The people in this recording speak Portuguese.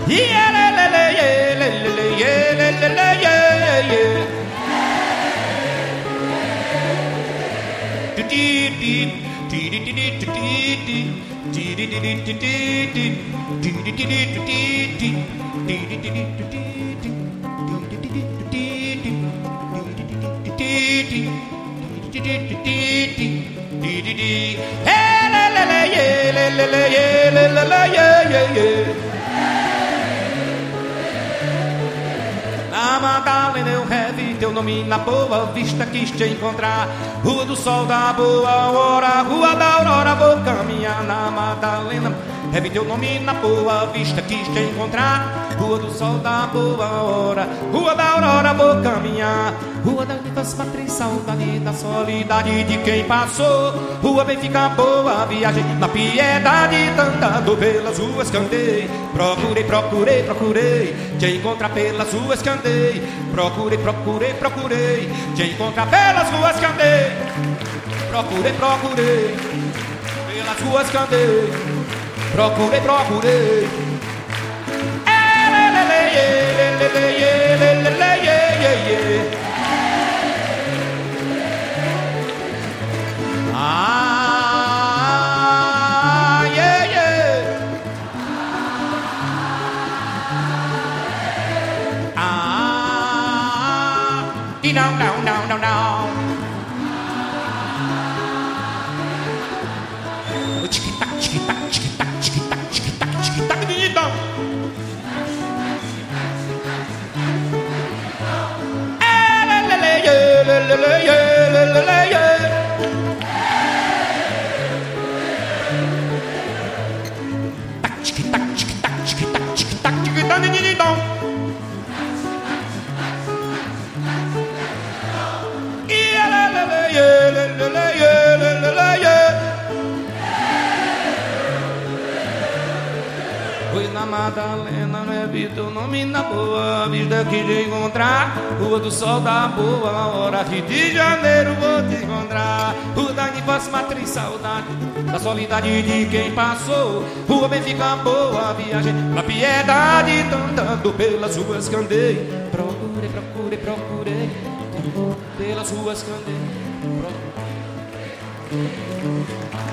Na Madalena eu revi teu nome na Boa Vista, quis te encontrar. Rua do Sol da Boa Hora, Rua da Aurora, vou caminhar. Na Madalena revi teu nome na Boa Vista, quis te encontrar. Rua do Sol da Boa Hora, Rua da Aurora, vou caminhar. Rua da Unidas Matriz, saudade da solidade de quem passou. Rua Benfica, boa viagem, na piedade, andando pelas ruas que andei. Procurei, procurei, procurei te encontrar pelas ruas que andei. Procurei, procurei, procurei te encontrar pelas ruas que andei. Procurei, procurei pelas ruas que andei. Procurei, procurei. Down, down, down, down, down. Tic-tac, tic-tac, tic-tac, tic-tac, tic-tac, tic-tac, tic-tac. Tic-tac, tic-tac, tic-tac, tic-tac, tic-tac, tic-tac. Fui na Madalena, não é vi teu nome na Boa Vista, que de encontrar. Rua do Sol da Boa Hora, Rio de Janeiro vou te encontrar. Rua da Unidas Matriz, saudade da solidade de quem passou. Rua Benfica, boa viagem, na piedade, andando pelas ruas que andei. Procurei, procurei, procurei pelas ruas que andei.